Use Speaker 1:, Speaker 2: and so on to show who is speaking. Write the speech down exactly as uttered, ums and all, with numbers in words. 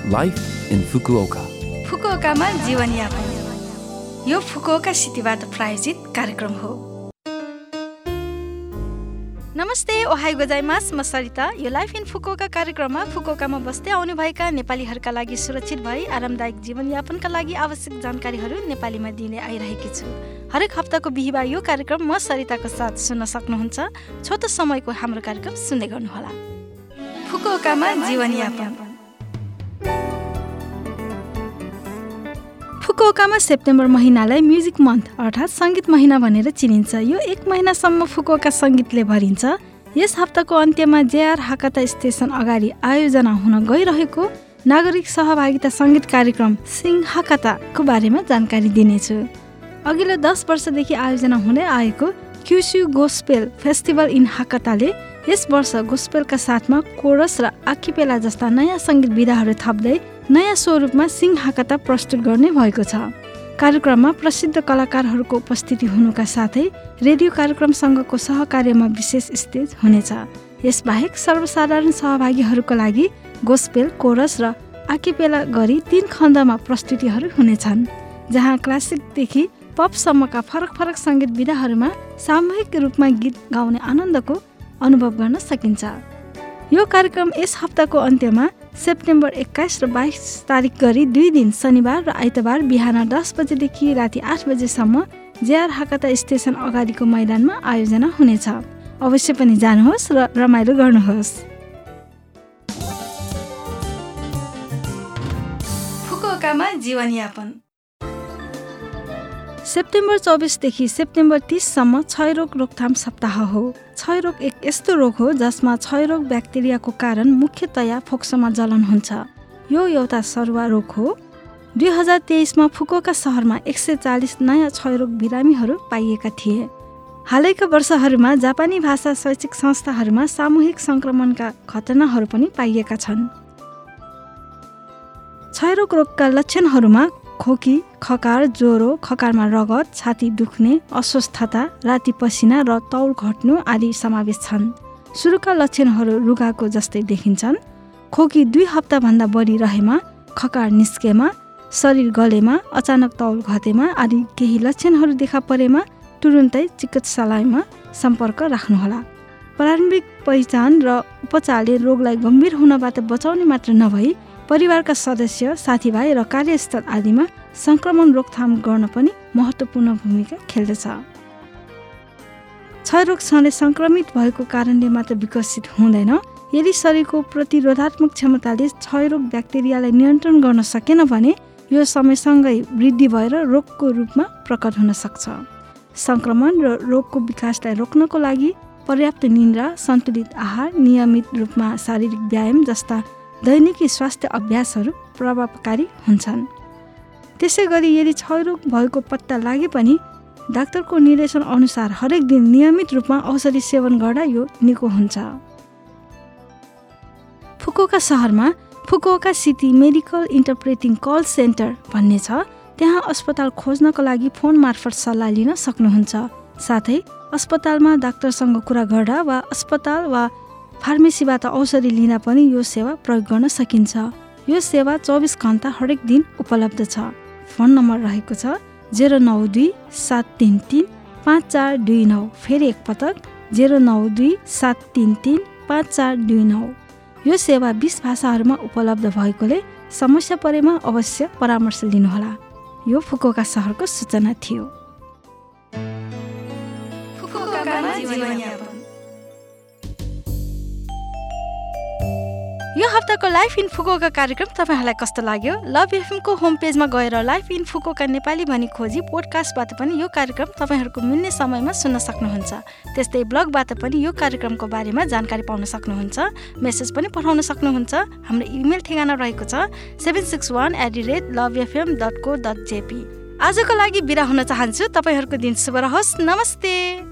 Speaker 1: Life in Fukuoka.
Speaker 2: फुकुओकामा जीवनयापन यो Fukuoka सिटीबाट प्रायोजित कार्यक्रम हो। नमस्ते, ओहाई गोजाइमास, म सरिता। यो लाइफ इन फुकुओका कार्यक्रममा फुकुओकामा बस्दै आउनुभएका नेपालीहरूका लागि सुरक्षित भई आरामदायक जीवनयापनका लागि आवश्यक जानकारीहरू नेपालीमा दिने आइरहेकी छु। हरेक हप्ताको बिहिबार यो कार्यक्रम म सरिताको साथ सुन्न सक्नुहुन्छ। छोटो समयको हाम्रो कार्यक्रम सुन्दै गर्नुहोला। फुकुओकामा जीवनयापन। फुकुओकामा सेप्टेम्बर महिनालाई म्युजिक मन्थ अर्थात् सङ्गीत महिना भनेर चिनिन्छ। यो एक महिनासम्म फुकुओका सङ्गीतले भरिन्छ। यस हप्ताको अन्त्यमा जेआर हाकाता स्टेसन अगाडि आयोजना हुन गइरहेको नागरिक सहभागिता सङ्गीत कार्यक्रम सिङ हाकाताको बारेमा जानकारी दिनेछु। अघिल्लो दस वर्षदेखि आयोजना हुँदै आएको क्युस्यु गोस्पेल फेस्टिभल इन हाकाताले यस वर्ष गोस्पेलका साथमा कोरस र आकिपेला जस्ता नयाँ सङ्गीत विधाहरू थप्दै नयाँ स्वरूपमा सिङ हाकाता प्रस्तुत गर्ने भएको छ। कार्यक्रममा प्रसिद्ध कलाकारहरूको उपस्थिति हुनुका साथै रेडियो कार्यक्रमसँगको सहकार्यमा विशेष स्टेज हुनेछ। यसबाहेक सर्वसाधारण सहभागीहरूको लागि गोस्पेल, कोरस र आकिपेला गरी तीन खण्डमा प्रस्तुतिहरू हुनेछन्, जहाँ क्लासिकदेखि पपसम्मका फरक फरक सङ्गीत विधाहरूमा सामूहिक रूपमा गीत गाउने आनन्दको अनुभव गर्न सकिन्छ। यो कार्यक्रम यस हप्ताको अन्त्यमा सेप्टेम्बर एक्काइस र बाइस तारिक गरी दुई दिन शनिबार र आइतबार बिहान दस बजेदेखि राति आठ बजेसम्म जेआर हाकाता स्टेसन अगाडिको मैदानमा आयोजना हुनेछ। अवश्य पनि जानुहोस् र रमाइलो गर्नुहोस्। फुकुओकामा जीवनयापन। सेप्टेम्बर चौबिसदेखि सेप्टेम्बर तीससम्म क्षयरोग रोकथाम सप्ताह हो। क्षयरोग एक यस्तो रोग हो जसमा क्षयरोग ब्याक्टेरियाको कारण मुख्यतया फोक्सोमा जलन हुन्छ। यो एउटा सरुवा रोग हो। दुई हजार तेइसमा फुकुओका सहरमा एक सय चालिस नयाँ क्षयरोग बिरामीहरू पाइएका थिए। हालैका वर्षहरूमा जापानी भाषा शैक्षिक संस्थाहरूमा सामूहिक सङ्क्रमणका घटनाहरू पनि पाइएका छन्। क्षयरोग रोगका लक्षणहरूमा खोकी, खकार, ज्वरो, खकारमा रगत, छाती दुख्ने, अस्वस्थता, राति पसिना र तौल घट्नु आदि समावेश छन्। सुरुका लक्षणहरू रुगाको जस्तै देखिन्छन्। खोकी दुई हप्ताभन्दा बढी रहेमा, खकार निस्केमा, शरीर गलेमा, अचानक तौल घटेमा आदि केही लक्षणहरू देखा परेमा तुरुन्तै चिकित्सालयमा सम्पर्क राख्नुहोला। प्रारम्भिक पहिचान र उपचारले रोगलाई गम्भीर हुनबाट बचाउने मात्र नभई परिवारका सदस्य, साथीभाइ र कार्यस्थल आदिमा सङ्क्रमण रोकथाम गर्न पनि महत्त्वपूर्ण भूमिका खेल्दछ। क्षयरोग सधैँ सङ्क्रमित भएको कारणले मात्र विकसित हुँदैन। यदि शरीरको प्रतिरोधात्मक क्षमताले क्षयरोग ब्याक्टेरियालाई नियन्त्रण गर्न सकेन भने यो समयसँगै वृद्धि भएर रोगको रूपमा प्रकट हुन सक्छ। सङ्क्रमण र रोगको विकासलाई रोक्नको लागि पर्याप्त निद्रा, सन्तुलित आहार, नियमित रूपमा शारीरिक व्यायाम जस्ता दैनिकी स्वास्थ्य अभ्यासहरू प्रभावकारी हुन्छन्। त्यसै गरी यदि क्षयरोग भएको पत्ता लागे पनि डाक्टरको निर्देशन अनुसार हरेक दिन नियमित रूपमा औषधि सेवन गर्दा यो निको हुन्छ। फुकुओका सहरमा Fukuoka city medical interpreting call centre भन्ने छ। त्यहाँ अस्पताल खोज्नको लागि फोन मार्फत सल्लाह लिन सक्नुहुन्छ। साथै अस्पतालमा डाक्टरसँग कुरा गर्दा वा अस्पताल वा फार्मेसीबाट औषधि लिँदा पनि यो सेवा प्रयोग गर्न सकिन्छ। यो सेवा चौबिस घन्टा हरेक दिन उपलब्ध छ। फोन नम्बर रहेको छ जेरो नौ दुई सात तिन तिन पाँच चार दुई नौ। फेरि एकपटक जेरो नौ दुई सात तिन तिन पाँच चार दुई नौ। यो सेवा बिस भाषाहरूमा उपलब्ध भएकोले समस्या परेमा अवश्य परामर्श लिनुहोला। यो फुकुओका सहरको सूचना थियो। यो हप्ताको लाइफ इन फुकुओका कार्यक्रम तपाईँहरूलाई कस्तो लाग्यो? लभ एफएमको होम पेजमा गएर लाइफ इन फुकुओका नेपाली भनी खोजी पोडकास्टबाट पनि यो कार्यक्रम तपाईँहरूको मिल्ने समयमा सुन्न सक्नुहुन्छ। त्यस्तै ब्लगबाट पनि यो कार्यक्रमको बारेमा जानकारी पाउन सक्नुहुन्छ। मेसेज पनि पठाउन सक्नुहुन्छ। हाम्रो इमेल ठेगाना रहेको छ seven six one at the rate love FM dot co dot JP. आजको लागि बिदा हुन चाहन्छु। तपाईँहरूको दिन शुभ रहोस्। नमस्ते।